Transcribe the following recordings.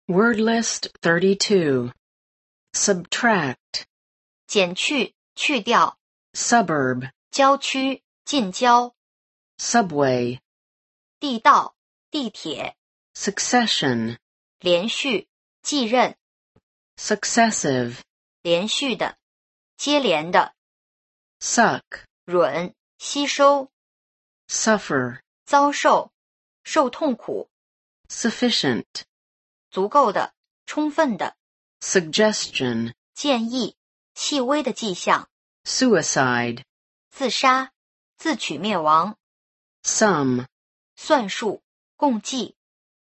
Word list 32. Subtract. 减去，去掉。 Suburb. 郊区，近郊。 Subway. 地道，地铁。 Succession. 连续，继任。 Successive. 连续的，接连的。 Suck. 吮，吸收。 Suffer. 遭受，受痛苦。 Sufficient. 足够的，充分的。 Suggestion. 建议，细微的迹象。 Suicide. 自杀，自取灭亡。 Sum. 算术，共计。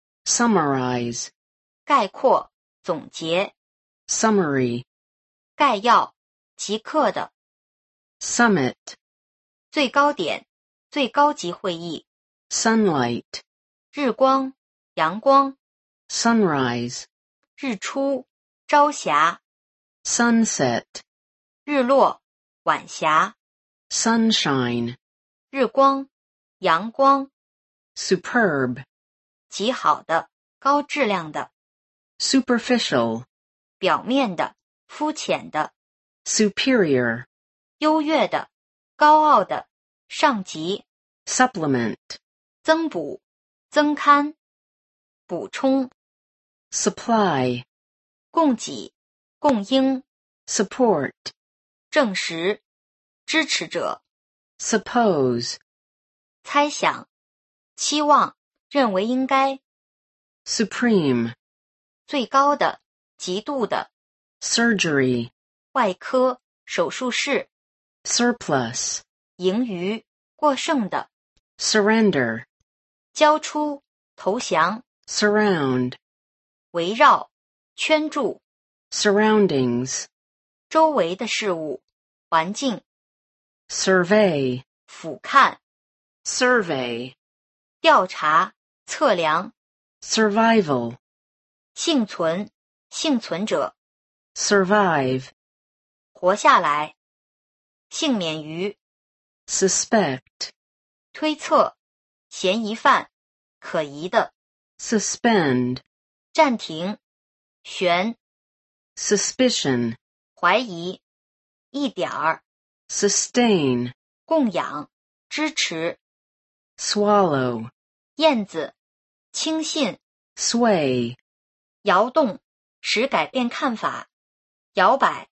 Summarize. 概括，总结。 Summary. 概要，即刻的。 Summit. 最高点，最高级会议。 Sunlight. 日光，阳光。 Sunrise. 日出，朝霞。 Sunset. 日落，晚霞。 Sunshine. 日光，阳光。 Superb. 极好的，高质量的。 Superficial. 表面的，肤浅的。 Superior. 优越的，高傲的，上级。 Supplement. 增补，增刊。补充。 Supply. 供给，供应。 Support. 证实，支持者。 Suppose. 猜想，期望，认为应该。 Supreme. 最高的，极度的。 Surgery. 外科，手术室。 Surplus. 盈余，过剩的。 Surrender. 交出，投降。 Surround. 围绕，圈住。 Surroundings. 周围的事物，环境。 Survey. 俯瞰。 Survey. 调查，测量。 Survival. 幸存，幸存者。 Survive. 活下来。幸免于。 Suspect. 推测，嫌疑犯，可疑的。 Suspend. 暂停，悬。 Suspicion. 怀疑，一点儿。 Sustain. 供养，支持。 Swallow. 燕子，轻信。 Sway. 摇动，使改变看法。摇摆。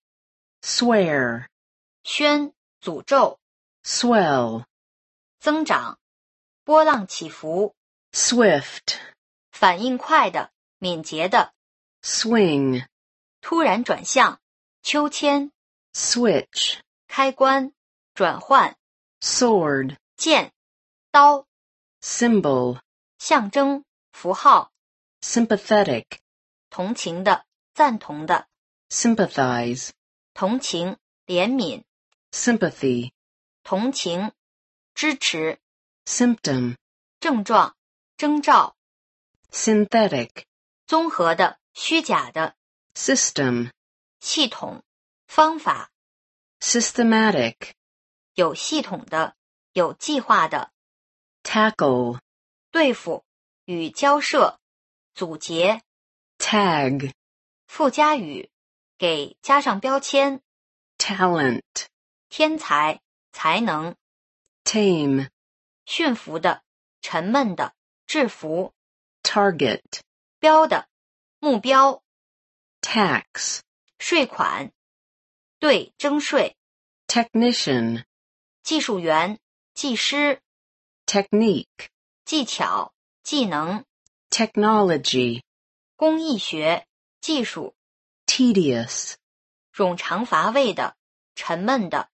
Swear. 宣，诅咒。 Swell. 增长，波浪起伏。 Swift. 反应快的，敏捷的。 Swing. 突然转向，秋千。 Switch. 开关，转换。 Sword. 剑，刀。 Symbol. 象征，符号。 Sympathetic. 同情的，赞同的。 Sympathize. 同情，怜悯。 Sympathy. 同情，支持。 Symptom. 症状，征兆。 Synthetic. 综合的，虚假的。 System. 系统，方法。 Systematic. 有系统的，有计划的。 Tackle. 对付，与交涉。阻截。 Tag. 附加语，给加上标签。 Talent. 天才，才能。 Tame. 驯服的，沉闷的，制服。 Target. 标的，目标。 Tax. 税款，对，征税。 Technician. 技术员，技师。 Technique. 技巧，技能。 Technology. 工艺学，技术。 Tedious. 冗长乏味的，沉闷的。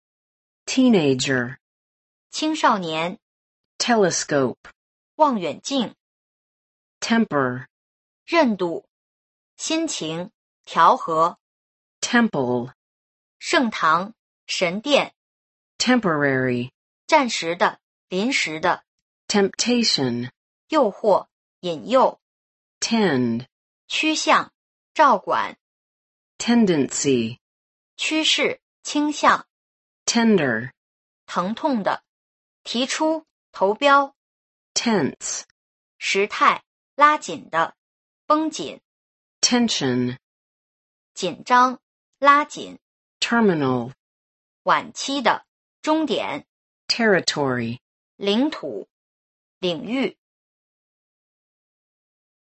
Teenager. 青少年。 Telescope. 望远镜。 Temper. 韧度。心情，调和。 Temple. 圣堂，神殿。 Temporary. 暂时的，临时的。 Temptation. 诱惑，引诱。 Tend. 趋向，照管。 Tendency. 趋势，倾向。 Tender. 疼痛的。提出，投标。 Tense. 时态，拉紧的，绷紧。 tension, 紧张、拉紧、 terminal, 晚期的、终点、 territory, 领土、领域。